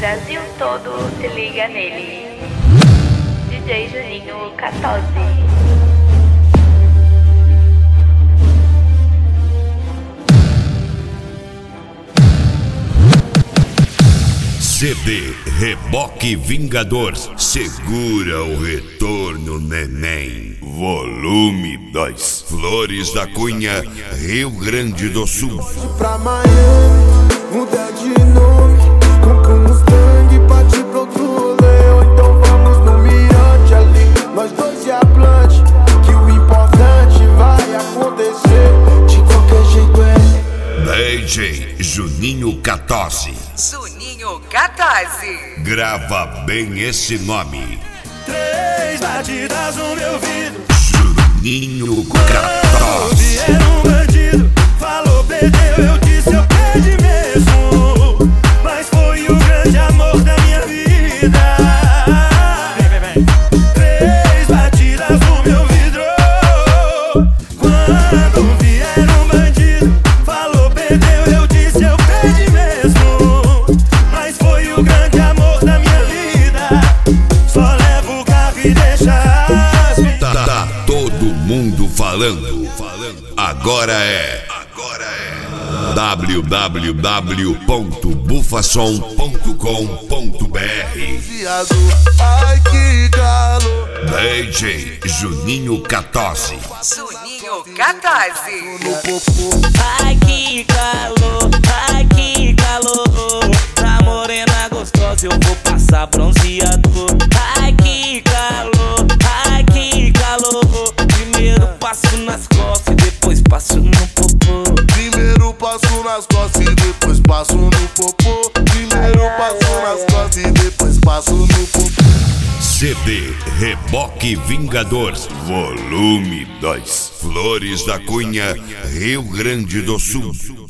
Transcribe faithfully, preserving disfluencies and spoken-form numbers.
Brasil todo se liga nele. D J Juninho quatorze. C D Reboque Vingador, segura o retorno, neném. Volume dois. Flores da Cunha, Rio Grande do Sul. Pra Miami, mudar de nome, compramos tangue, partir pro outro rolê. Ou então vamos no mirante ali, nós dois e a Blunt, que o importante vai acontecer, de qualquer jeito é. D J Juninho quatorze. Juninho quatorze. Grava bem esse nome. Três batidas no meu vidro. Juninho quatorze. Vieram um bandido, falou perdeu, eu disse eu perdi mesmo. Mas foi o grande amor da minha vida. Vem, vem, vem. Três batidas no meu vidro. Quando vieram um bandido, falou perdeu, eu disse eu perdi mesmo. Mas foi o grande amor da minha vida. Só levo o carro e deixa as minhas. Tá, tá todo mundo falando. Agora é. Agora é. w w w ponto bufasom ponto com ponto b r. Ai que calor. D J Juninho quatorze. Juninho quatorze. No popô. Ai que calor, ai que calor. Pra morena gostosa eu vou passar bronzeador. Ai que calor, ai que calor. Primeiro passo nas costas e depois passo no popô. Primeiro passo nas costas e depois passo no popô. Primeiro passo nas costas e depois passo no popô. C D Reboque Vingador, volume dois. Flores da Cunha, Rio Grande do Sul.